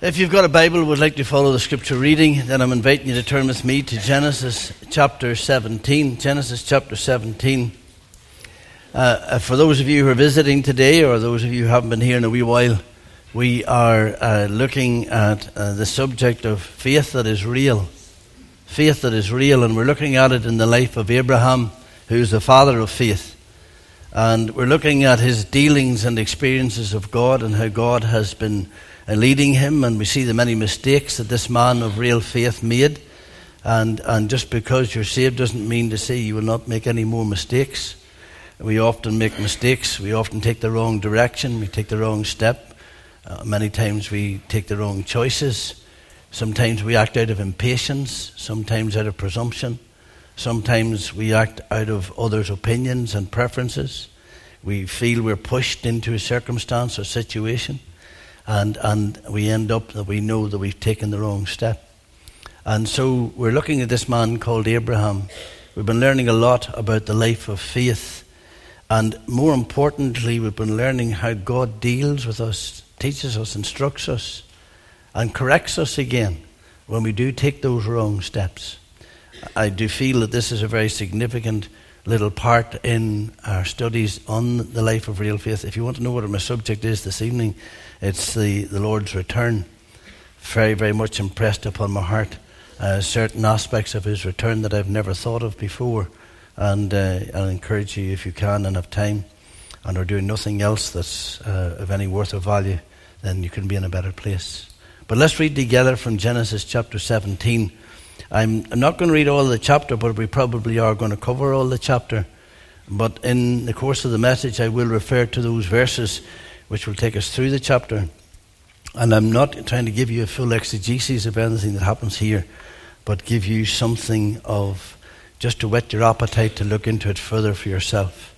If you've got a Bible and would like to follow the scripture reading, then I'm inviting you to turn with me to Genesis chapter 17. Genesis chapter 17. For those of you who are visiting today, or those of you who haven't been here in a wee while, we are looking at the subject of faith that is real. Faith that is real, and we're looking at it in the life of Abraham, who's the father of faith. And we're looking at his dealings and experiences of God and how God has been leading him, and we see the many mistakes that this man of real faith made. And just because you're saved doesn't mean to say you will not make any more mistakes. We often make mistakes. We often take the wrong direction. We take the wrong step. Many times we take the wrong choices. Sometimes we act out of impatience. Sometimes out of presumption. Sometimes we act out of others' opinions and preferences. We feel we're pushed into a circumstance or situation. And we end up that we know that we've taken the wrong step. And so we're looking at this man called Abraham. We've been learning a lot about the life of faith. And more importantly, we've been learning how God deals with us, teaches us, instructs us, and corrects us again when we do take those wrong steps. I do feel that this is a very significant little part in our studies on the life of real faith. If you want to know what my subject is this evening, it's the Lord's return. Very, very much impressed upon my heart certain aspects of his return that I've never thought of before. And I'll encourage you, if you can and have time, and are doing nothing else that's of any worth or value, then you can be in a better place. But let's read together from Genesis chapter 17. I'm not going to read all of the chapter, but we probably are going to cover all the chapter. But in the course of the message, I will refer to those verses which will take us through the chapter. And I'm not trying to give you a full exegesis of anything that happens here, but give you something of just to whet your appetite to look into it further for yourself.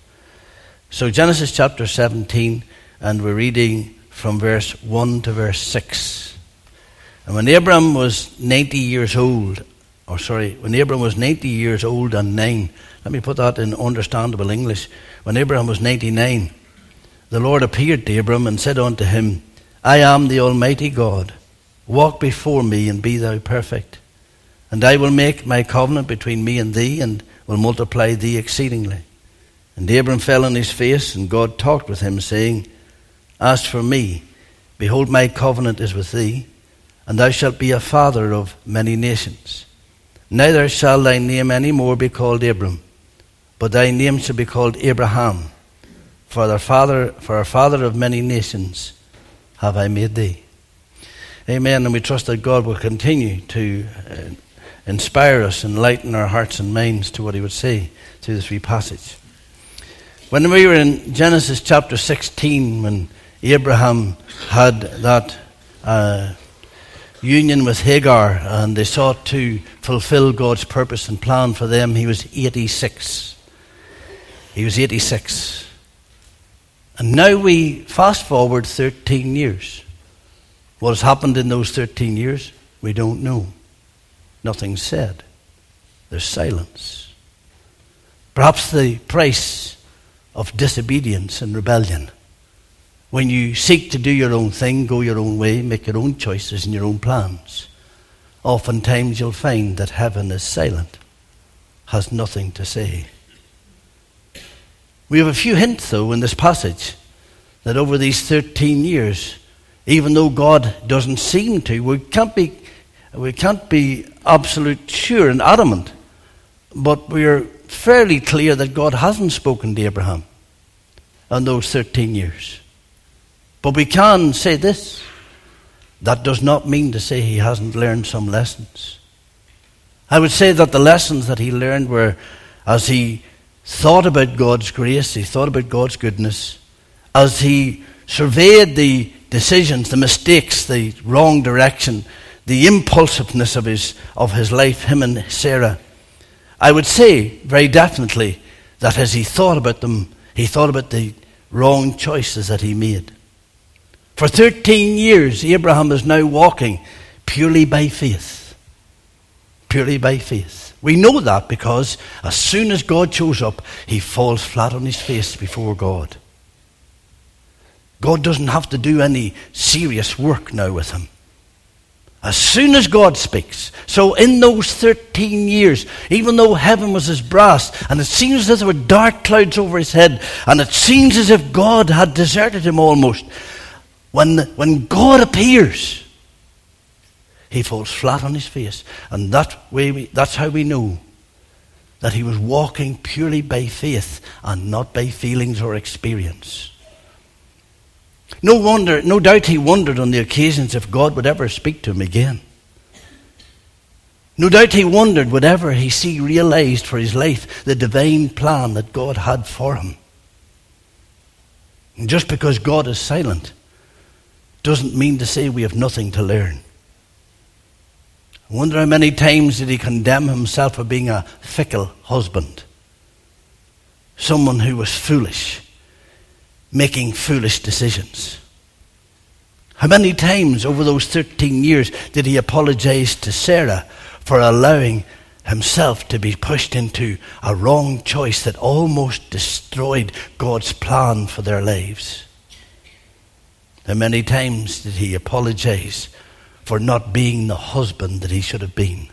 So Genesis chapter 17, and we're reading from verse 1 to verse 6. And when Abram was 90 years old, when Abram was 90 years old and 9, let me put that in understandable English. When Abraham was 99, the Lord appeared to Abram and said unto him, I am the Almighty God. Walk before me and be thou perfect. And I will make my covenant between me and thee, and will multiply thee exceedingly. And Abram fell on his face, and God talked with him, saying, As for me, behold, my covenant is with thee, and thou shalt be a father of many nations. Neither shall thy name any more be called Abram, but thy name shall be called Abraham. For a father of many nations have I made thee. Amen. And we trust that God will continue to inspire us, enlighten our hearts and minds to what he would say through this wee passage. When we were in Genesis chapter 16, when Abraham had that union with Hagar, and they sought to fulfill God's purpose and plan for them, he was 86. He was 86. And now we fast forward 13 years. What has happened in those 13 years? We don't know. Nothing's said. There's silence. Perhaps the price of disobedience and rebellion. When you seek to do your own thing, go your own way, make your own choices and your own plans, oftentimes you'll find that heaven is silent, has nothing to say. We have a few hints, though, in this passage that over these 13 years, even though God doesn't seem to, we can't be absolute sure and adamant, but we're fairly clear that God hasn't spoken to Abraham in those 13 years. But we can say this: that does not mean to say he hasn't learned some lessons. I would say that the lessons that he learned were, as he thought about God's grace, he thought about God's goodness, as he surveyed the decisions, the mistakes, the wrong direction, the impulsiveness of his life, him and Sarah. I would say very definitely that as he thought about them, he thought about the wrong choices that he made. For 13 years, Abraham is now walking purely by faith. Purely by faith. We know that because as soon as God shows up, he falls flat on his face before God. God doesn't have to do any serious work now with him. As soon as God speaks. So in those 13 years, even though heaven was as brass, and it seems as if there were dark clouds over his head, and it seems as if God had deserted him almost, when God appears, he falls flat on his face. And that's how we know that he was walking purely by faith and not by feelings or experience. No doubt he wondered on the occasions if God would ever speak to him again. No doubt he wondered, would ever he see realized for his life the divine plan that God had for him. And just because God is silent doesn't mean to say we have nothing to learn. I wonder how many times did he condemn himself for being a fickle husband. Someone who was foolish, making foolish decisions. How many times over those 13 years did he apologize to Sarah for allowing himself to be pushed into a wrong choice that almost destroyed God's plan for their lives? How many times did he apologize for not being the husband that he should have been?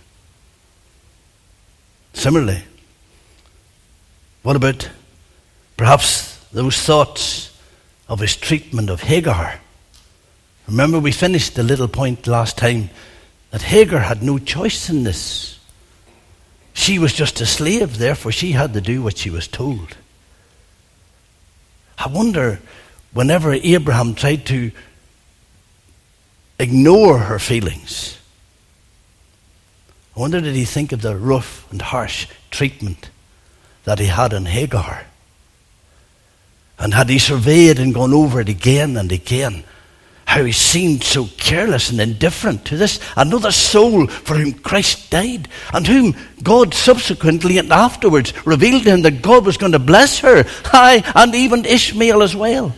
Similarly, what about perhaps those thoughts of his treatment of Hagar? Remember, we finished the little point last time that Hagar had no choice in this. She was just a slave, therefore she had to do what she was told. I wonder, whenever Abraham tried to ignore her feelings, I wonder, did he think of the rough and harsh treatment that he had on Hagar? And had he surveyed and gone over it again and again, how he seemed so careless and indifferent to this another soul for whom Christ died, and whom God subsequently and afterwards revealed to him that God was going to bless her, and even Ishmael as well.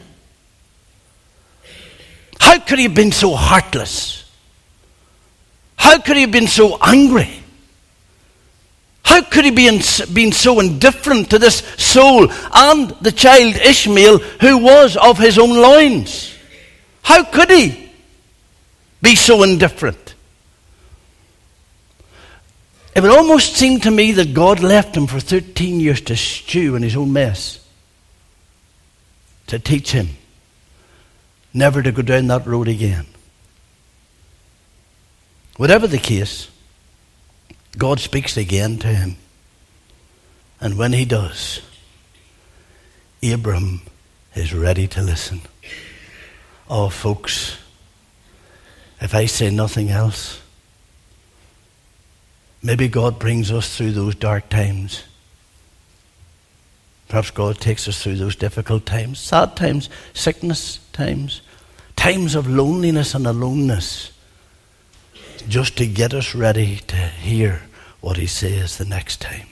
How could he have been so heartless? How could he have been so angry? How could he been so indifferent to this soul and the child Ishmael, who was of his own loins? How could he be so indifferent? It would almost seem to me that God left him for 13 years to stew in his own mess, to teach him never to go down that road again. Whatever the case, God speaks again to him. And when he does, Abram is ready to listen. Oh, folks, if I say nothing else, maybe God brings us through those dark times. Perhaps God takes us through those difficult times, sad times, sickness times, times of loneliness and aloneness, just to get us ready to hear what he says the next time.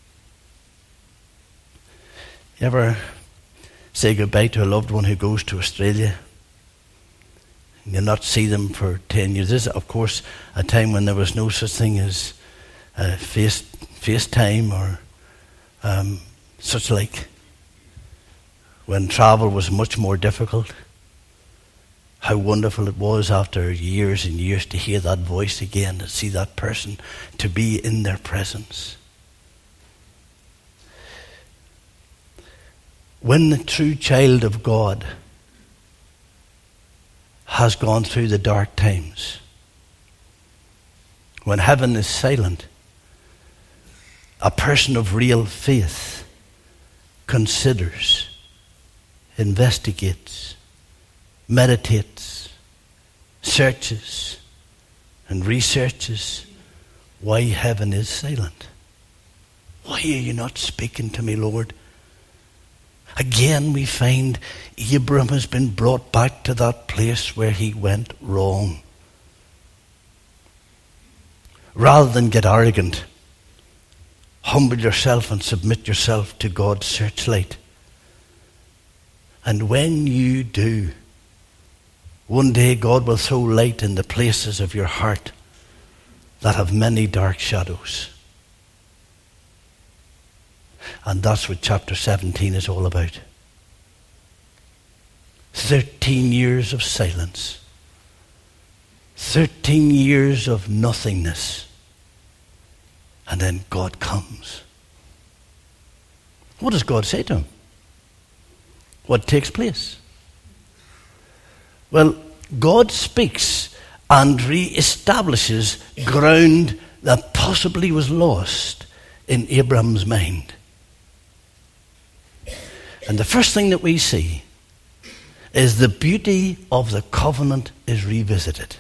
You ever say goodbye to a loved one who goes to Australia? And you'll not see them for 10 years. This is, of course, a time when there was no such thing as FaceTime or such like, when travel was much more difficult. How wonderful it was after years and years to hear that voice again, to see that person, to be in their presence. When the true child of God has gone through the dark times, when heaven is silent, a person of real faith considers, investigates, meditates, searches, and researches why heaven is silent. Why are you not speaking to me, Lord? Again, we find Abram has been brought back to that place where he went wrong. Rather than get arrogant, humble yourself and submit yourself to God's searchlight. And when you do, one day God will throw light in the places of your heart that have many dark shadows. And that's what chapter 17 is all about. 13 years of silence. 13 years of nothingness. And then God comes. What does God say to him? What takes place? Well, God speaks and re-establishes ground that possibly was lost in Abraham's mind. And the first thing that we see is the beauty of the covenant is revisited.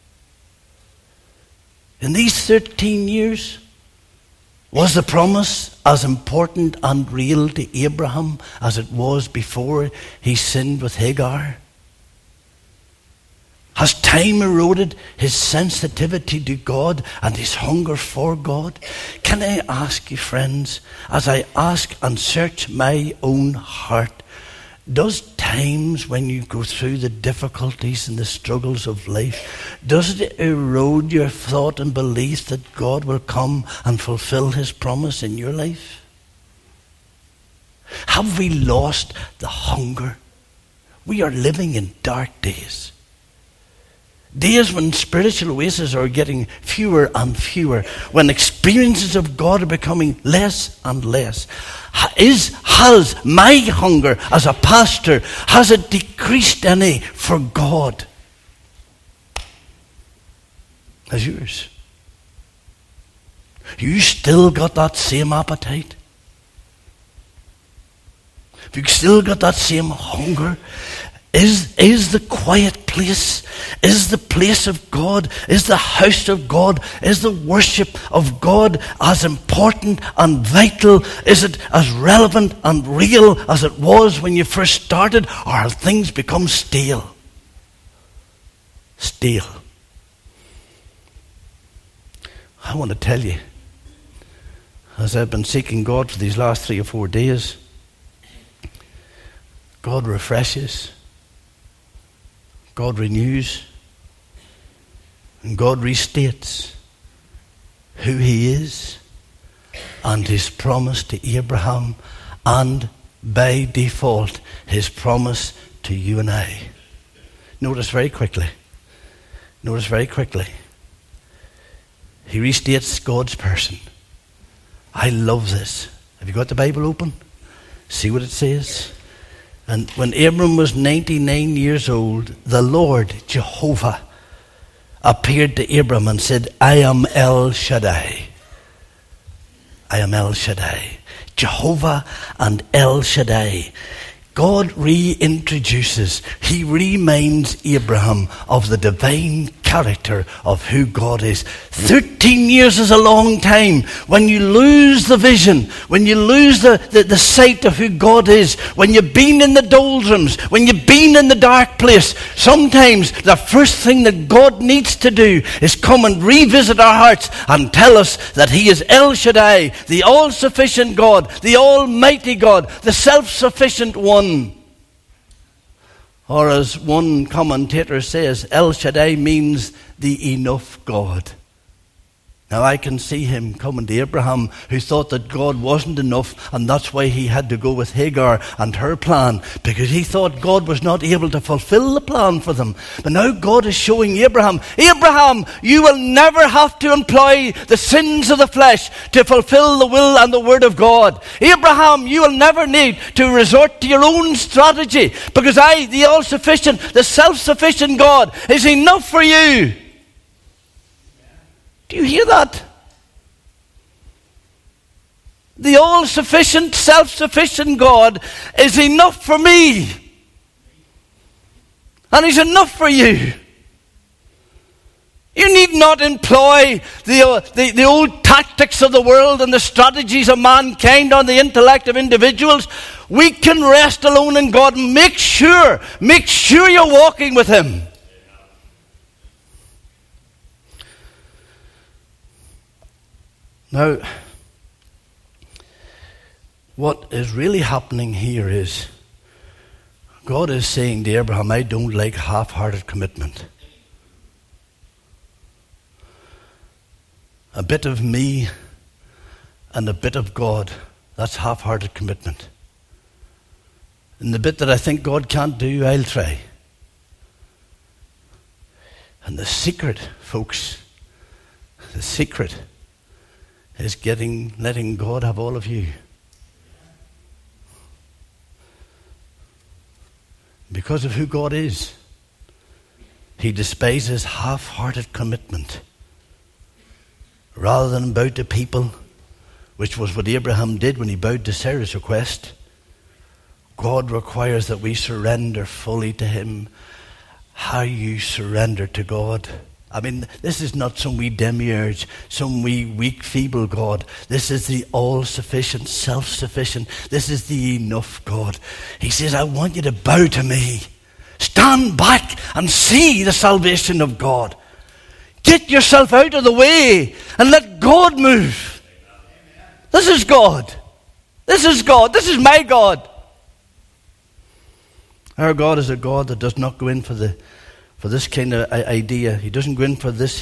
In these 13 years, was the promise as important and real to Abraham as it was before he sinned with Hagar? Has time eroded his sensitivity to God and his hunger for God? Can I ask you, friends, as I ask and search my own heart, does times when you go through the difficulties and the struggles of life, does it erode your thought and belief that God will come and fulfill his promise in your life? Have we lost the hunger? We are living in dark days. Days when spiritual oases are getting fewer and fewer, when experiences of God are becoming less and less. Has my hunger as a pastor, has it decreased any for God? Has yours? You still got that same appetite? Have you still got that same hunger? Is the quiet place, is the place of God, is the house of God, is the worship of God as important and vital? Is it as relevant and real as it was when you first started? Or have things become stale? Stale. I want to tell you, as I've been seeking God for these last 3 or 4 days, God refreshes, God renews, and God restates who he is and his promise to Abraham, and by default his promise to you and I. Notice very quickly, he restates God's person. I love this. Have you got the Bible open? See what it says. And when Abram was 99 years old, the Lord, Jehovah, appeared to Abram and said, I am El Shaddai. I am El Shaddai. Jehovah and El Shaddai. God reintroduces, he reminds Abraham of the divine character of who God is. 13 years is a long time. When you lose the vision, when you lose the sight of who God is, when you've been in the doldrums, when you've been in the dark place, sometimes the first thing that God needs to do is come and revisit our hearts and tell us that he is El Shaddai, the all-sufficient God, the almighty God, the self-sufficient one. Or as one commentator says, El Shaddai means the enough God. Now I can see him coming to Abraham, who thought that God wasn't enough, and that's why he had to go with Hagar and her plan, because he thought God was not able to fulfill the plan for them. But now God is showing Abraham, Abraham, you will never have to employ the sins of the flesh to fulfill the will and the word of God. Abraham, you will never need to resort to your own strategy, because I, the all-sufficient, the self-sufficient God, is enough for you. Do you hear that? The all-sufficient, self-sufficient God is enough for me. And he's enough for you. You need not employ the old tactics of the world and the strategies of mankind on the intellect of individuals. We can rest alone in God. Make sure you're walking with him. Now, what is really happening here is God is saying to Abraham, I don't like half-hearted commitment. A bit of me and a bit of God, that's half-hearted commitment. And the bit that I think God can't do, I'll try. And the secret, folks, the secret is letting God have all of you. Because of who God is, He despises half-hearted commitment. Rather than bow to people, which was what Abraham did when he bowed to Sarah's request, God requires that we surrender fully to Him. How you surrender to God. I mean, this is not some wee demiurge, some wee weak, feeble God. This is the all-sufficient, self-sufficient. This is the enough God. He says, I want you to bow to me. Stand back and see the salvation of God. Get yourself out of the way and let God move. This is God. This is God. This is my God. Our God is a God that does not go in for this kind of idea. He doesn't go in for this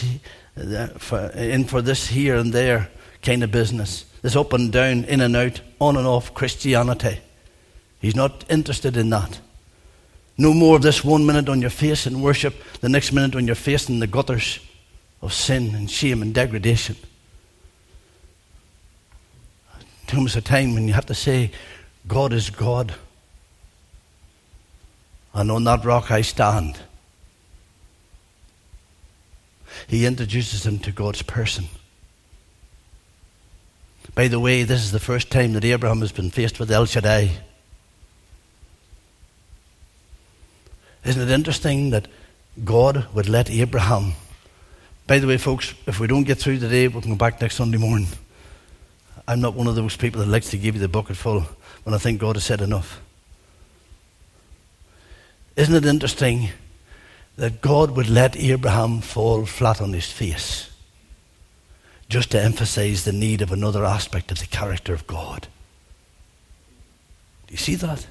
here and there kind of business. This up and down, in and out, on and off Christianity. He's not interested in that. No more of this 1 minute on your face in worship, the next minute on your face in the gutters of sin and shame and degradation. There comes a time when you have to say, God is God. And on that rock I stand. He introduces him to God's person. By the way, this is the first time that Abraham has been faced with El Shaddai. Isn't it interesting that God would let Abraham... By the way, folks, if we don't get through today, we'll come back next Sunday morning. I'm not one of those people that likes to give you the bucket full when I think God has said enough. Isn't it interesting that God would let Abraham fall flat on his face just to emphasize the need of another aspect of the character of God? Do you see that?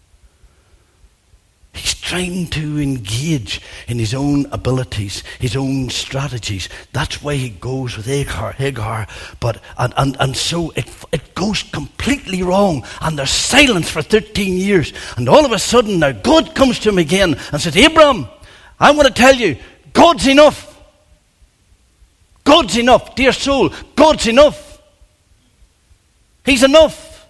He's trying to engage in his own abilities, his own strategies. That's why he goes with Hagar. But so it goes completely wrong. And there's silence for 13 years. And all of a sudden now God comes to him again and says, Abraham, I want to tell you, God's enough. God's enough, dear soul. God's enough. He's enough.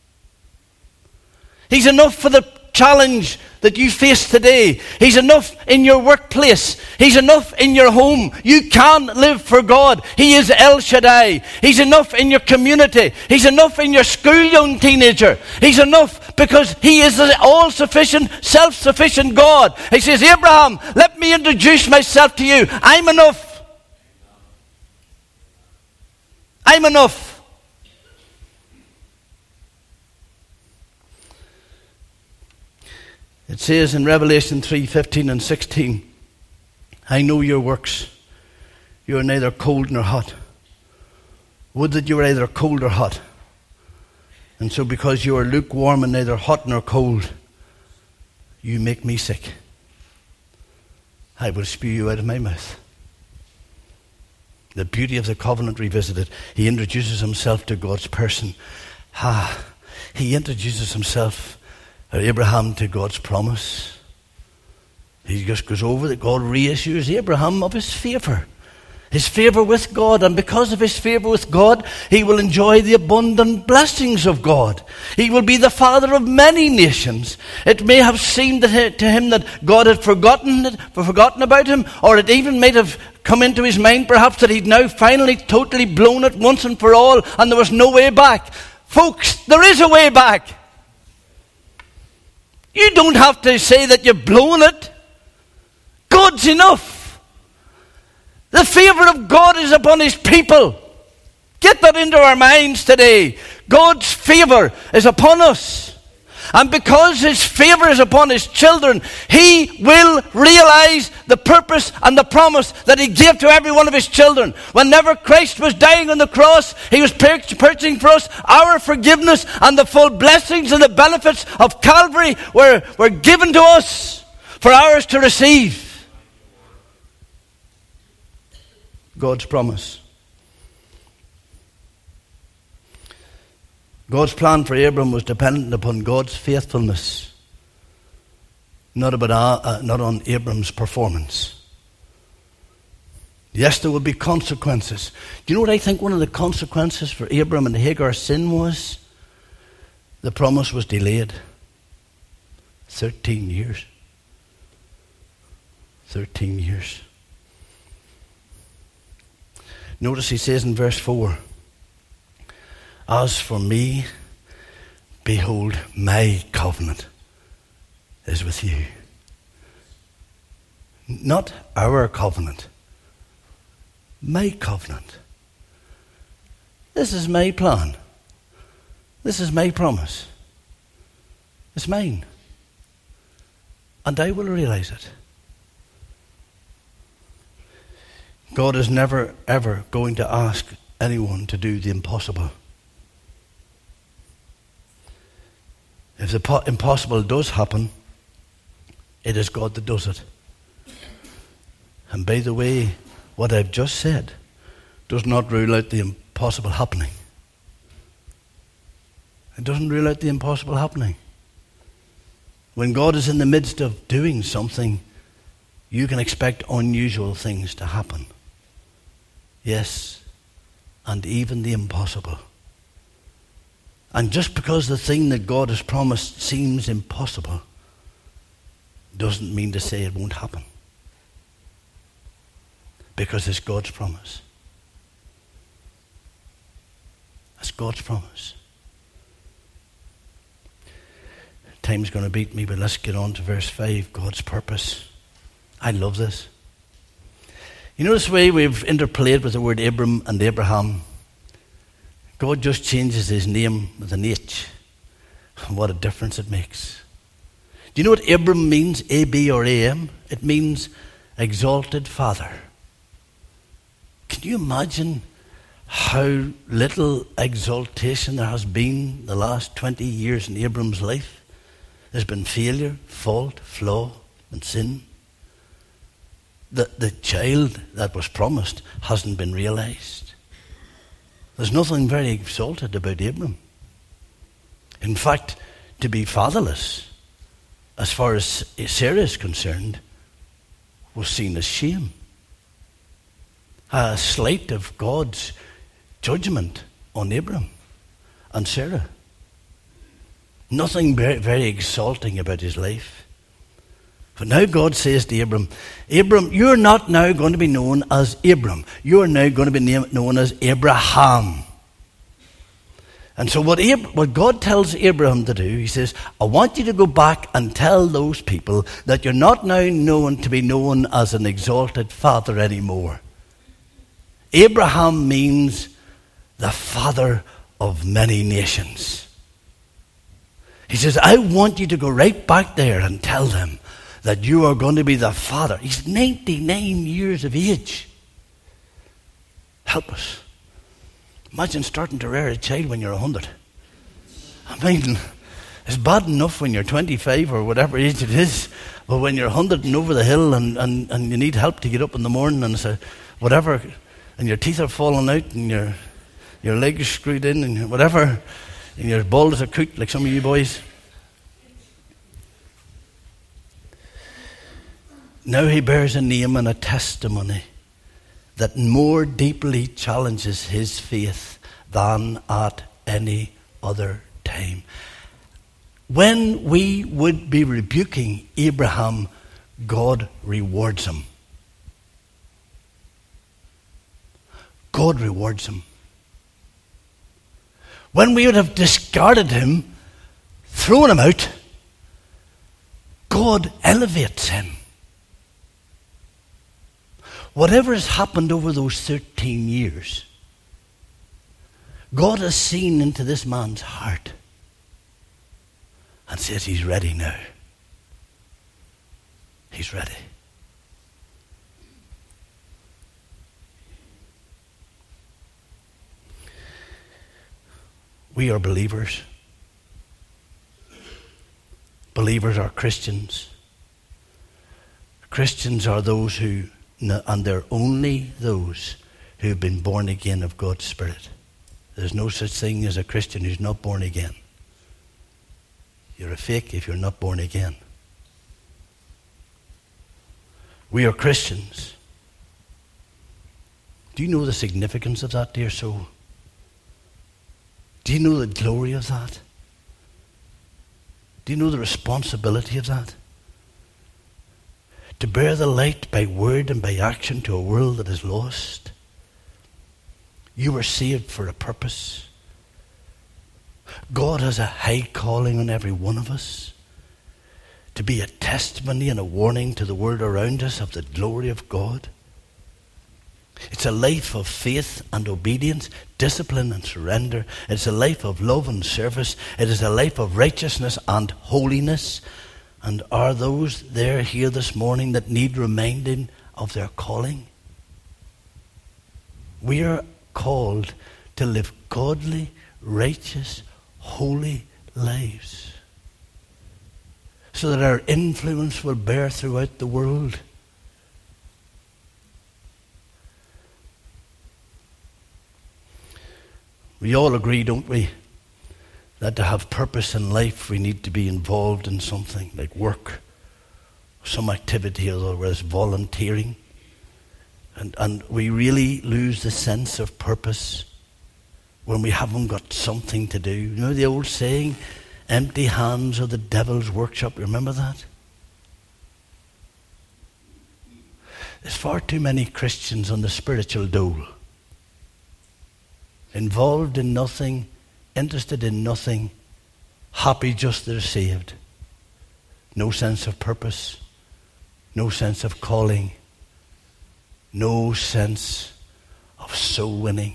He's enough for the challenge that you face today. He's enough in your workplace. He's enough in your home. You can live for God. He is El Shaddai. He's enough in your community. He's enough in your school young teenager. He's enough because He is the all-sufficient, self-sufficient God. He says, Abraham, let me introduce myself to you. I'm enough. I'm enough. It says in Revelation 3:15 and 16, I know your works. You are neither cold nor hot. Would that you were either cold or hot. And so because you are lukewarm and neither hot nor cold, you make me sick. I will spew you out of my mouth. The beauty of the covenant revisited. He introduces himself to God's person. He introduces himself, Abraham, to God's promise. He just goes over that God reassures Abraham of his favor with God, and because of his favor with God, he will enjoy the abundant blessings of God. He will be the father of many nations. It may have seemed to him that God had forgotten about him, or it even might have come into his mind perhaps that he'd now finally totally blown it once and for all, and there was no way back. Folks, there is a way back. You don't have to say that you've blown it. God's enough. The favor of God is upon his people. Get that into our minds today. God's favor is upon us. And because his favor is upon his children, he will realize the purpose and the promise that he gave to every one of his children. Whenever Christ was dying on the cross, he was purchasing for us our forgiveness, and the full blessings and the benefits of Calvary were given to us for ours to receive. God's promise. God's plan for Abram was dependent upon God's faithfulness, not on Abram's performance. Yes, there will be consequences. Do you know what I think one of the consequences for Abram and Hagar's sin was? The promise was delayed. 13 years. 13 years. Notice he says in verse 4, as for me, behold, my covenant is with you. Not our covenant. My covenant. This is my plan. This is my promise. It's mine. And I will realize it. God is never, ever going to ask anyone to do the impossible. If the impossible does happen, it is God that does it. And by the way, what I've just said does not rule out the impossible happening. It doesn't rule out the impossible happening. When God is in the midst of doing something, you can expect unusual things to happen. Yes, and even the impossible. And just because the thing that God has promised seems impossible, doesn't mean to say it won't happen. Because it's God's promise. It's God's promise. Time's going to beat me, but let's get on to verse 5, God's purpose. I love this. You know this way we've interplayed with the word Abram and Abraham? God just changes his name with an H. And what a difference it makes. Do you know what Abram means? A-B or A-M? It means exalted father. Can you imagine how little exaltation there has been the last 20 years in Abram's life? There's been failure, fault, flaw, and sin. The child that was promised hasn't been realized. There's nothing very exalted about Abram. In fact, to be fatherless, as far as Sarah is concerned, was seen as shame. A slight of God's judgment on Abram and Sarah. Nothing very exalting about his life. But now God says to Abram, Abram, you're not now going to be known as Abram. You're now going to be known as Abraham. And so what God tells Abraham to do, he says, I want you to go back and tell those people that you're not now known to be known as an exalted father anymore. Abraham means the father of many nations. He says, I want you to go right back there and tell them that you are going to be the father. He's 99 years of age. Help us. Imagine starting to rear a child when you're 100. I mean, it's bad enough when you're 25 or whatever age it is, but when you're 100 and over the hill and you need help to get up in the morning and so whatever, and your teeth are falling out and your legs are screwed in and whatever, and you're bald as a coot like some of you boys. Now he bears a name and a testimony that more deeply challenges his faith than at any other time. When we would be rebuking Abraham, God rewards him. God rewards him. When we would have discarded him, thrown him out, God elevates him. Whatever has happened over those 13 years, God has seen into this man's heart and says he's ready now. He's ready. We are believers. Believers are Christians. Christians are those who, and they're only those who have been born again of God's Spirit. There's no such thing as a Christian who's not born again. You're a fake if you're not born again. We are Christians. Do you know the significance of that, dear soul? Do you know the glory of that? Do you know the responsibility of that? To bear the light by word and by action to a world that is lost. You were saved for a purpose. God has a high calling on every one of us to be a testimony and a warning to the world around us of the glory of God. It's a life of faith and obedience, discipline and surrender. It's a life of love and service. It is a life of righteousness and holiness. And are those there here this morning that need reminding of their calling? We are called to live godly, righteous, holy lives, so that our influence will bear throughout the world. We all agree, don't we, that to have purpose in life we need to be involved in something like work, some activity, otherwise volunteering. And we really lose the sense of purpose when we haven't got something to do. You know the old saying, empty hands are the devil's workshop. Remember that? There's far too many Christians on the spiritual dole, involved in nothing, interested in nothing, happy just they're saved. No sense of purpose, no sense of calling, no sense of soul winning,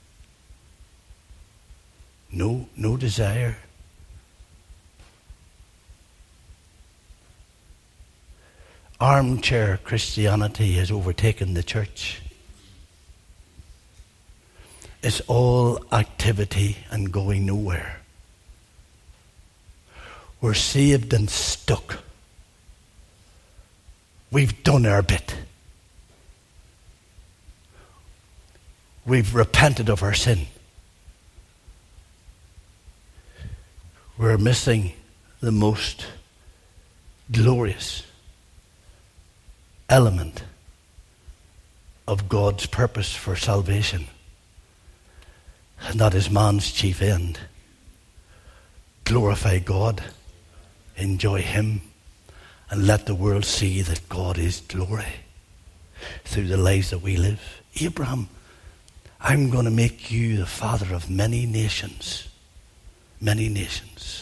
no desire. Armchair Christianity has overtaken the church. It's all activity and going nowhere. We're saved and stuck. We've done our bit. We've repented of our sin. We're missing the most glorious element of God's purpose for salvation. And that is man's chief end. Glorify God, enjoy Him, and let the world see that God is glory through the lives that we live. Abraham, I'm going to make you the father of many nations. Many nations.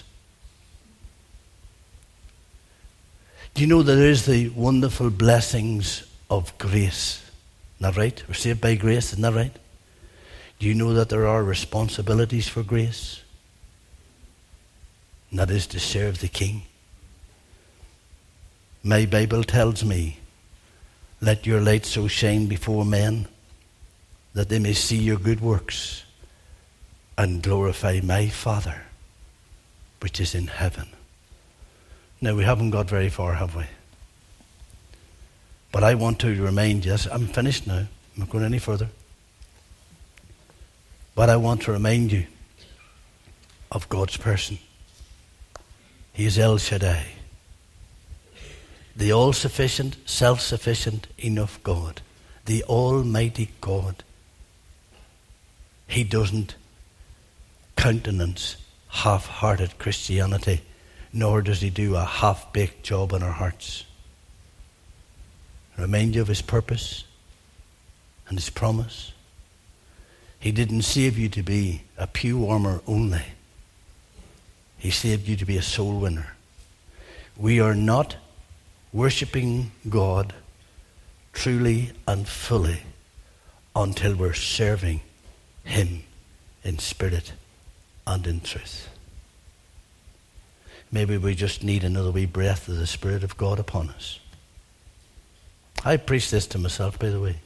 Do you know there is the wonderful blessings of grace? Isn't that right? We're saved by grace, isn't that right? Do you know that there are responsibilities for grace? And that is to serve the King. My Bible tells me, let your light so shine before men that they may see your good works and glorify my Father which is in heaven. Now, we haven't got very far, have we? But I want to remind you, I'm finished now, I'm not going any further. But I want to remind you of God's person. He is El Shaddai, the all-sufficient, self-sufficient, enough God, the almighty God. He doesn't countenance half-hearted Christianity, nor does he do a half-baked job in our hearts. Remind you of his purpose and his promise. He didn't save you to be a pew warmer only. He saved you to be a soul winner. We are not worshipping God truly and fully until we're serving him in spirit and in truth. Maybe we just need another wee breath of the Spirit of God upon us. I preach this to myself, by the way.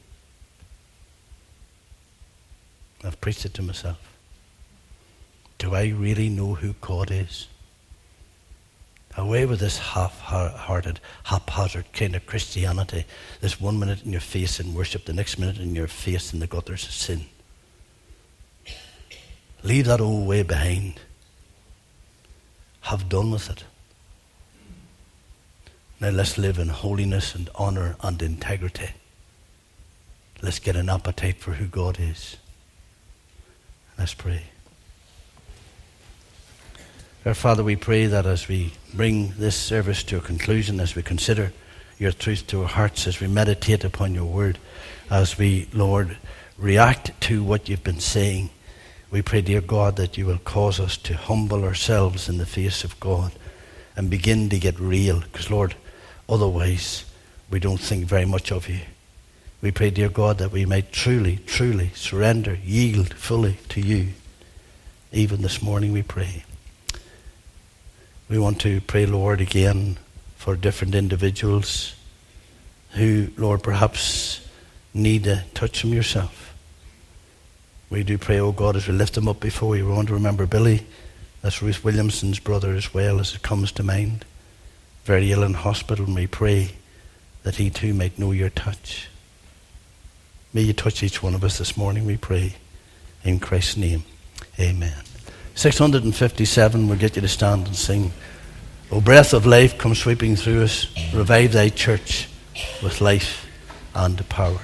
I've preached it to myself. Do I really know who God is? Away with this half-hearted, haphazard kind of Christianity. This 1 minute in your face in worship, the next minute in your face in the gutters of sin. Leave that old way behind. Have done with it. Now let's live in holiness and honor and integrity. Let's let's get an appetite for who God is. Let's pray. Our Father, we pray that as we bring this service to a conclusion, as we consider your truth to our hearts, as we meditate upon your word, as we, Lord, react to what you've been saying, we pray, dear God, that you will cause us to humble ourselves in the face of God and begin to get real, because, Lord, otherwise we don't think very much of you. We pray, dear God, that we may truly, truly surrender, yield fully to you. Even this morning we pray. We want to pray, Lord, again for different individuals who, Lord, perhaps need a touch from yourself. We do pray, oh God, as we lift them up before you. We want to remember Billy. That's Ruth Williamson's brother as well, as it comes to mind. Very ill in hospital, and we pray that he too might know your touch. May you touch each one of us this morning, we pray. In Christ's name, amen. 657, we'll get you to stand and sing. O breath of life, come sweeping through us. Revive thy church with life and power.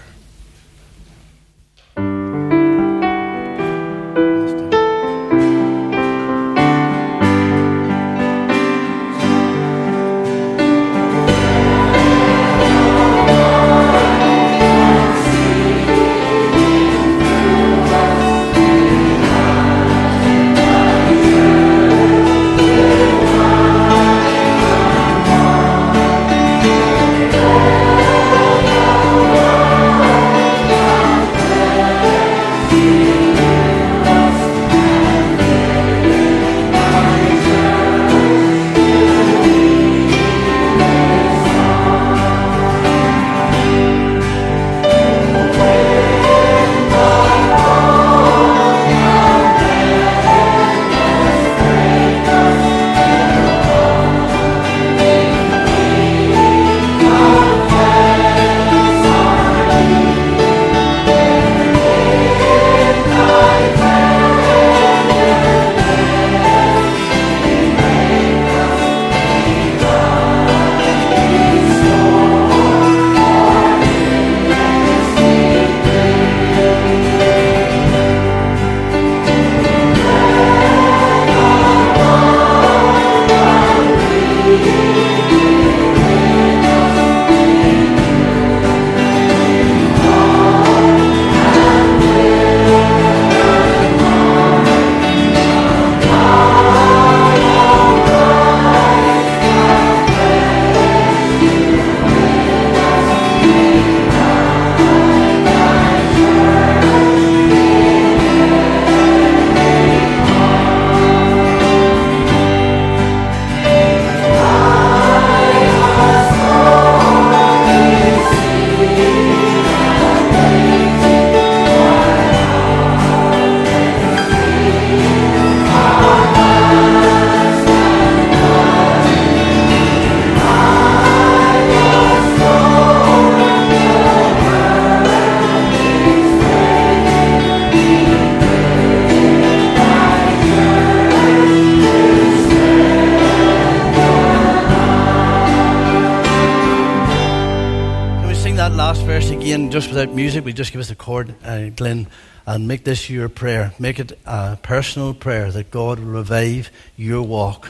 Just without music, we just give us a chord, Glenn, and make this your prayer. Make it a personal prayer that God will revive your walk,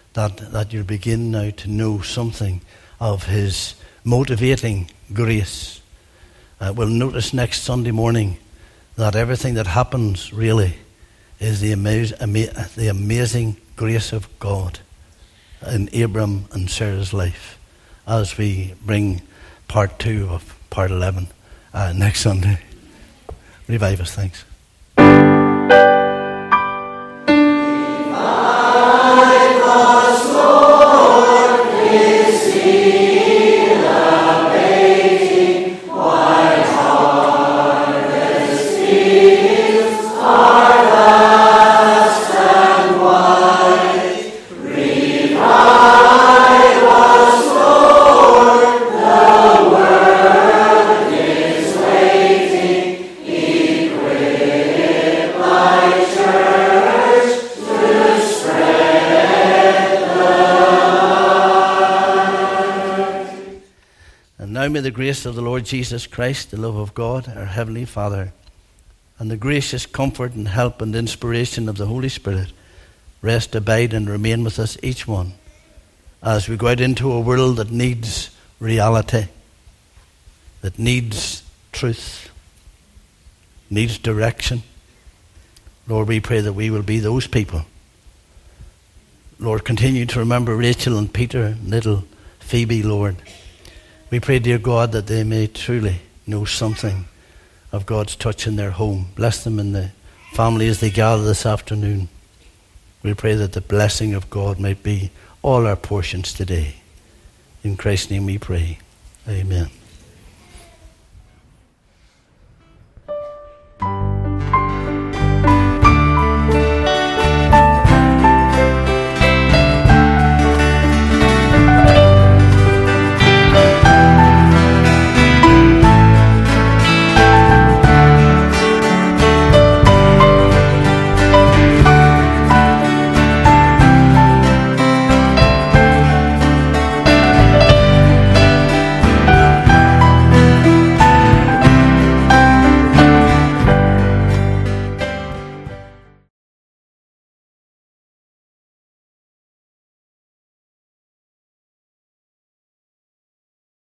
that you'll begin now to know something of his motivating grace. We'll notice next Sunday morning that everything that happens really is the amazing grace of God in Abram and Sarah's life, as we bring part 2 of part 11 next Sunday. Revive us, thanks. Bye. may the grace of the Lord Jesus Christ, the love of God, our Heavenly Father, and the gracious comfort and help and inspiration of the Holy Spirit rest, abide, and remain with us, each one, as we go out into a world that needs reality, that needs truth, needs direction. Lord, we pray that we will be those people. Lord, continue to remember Rachel and Peter and little Phoebe, Lord. We pray, dear God, that they may truly know something of God's touch in their home. Bless them in the family as they gather this afternoon. We pray that the blessing of God might be all our portions today. In Christ's name we pray. Amen.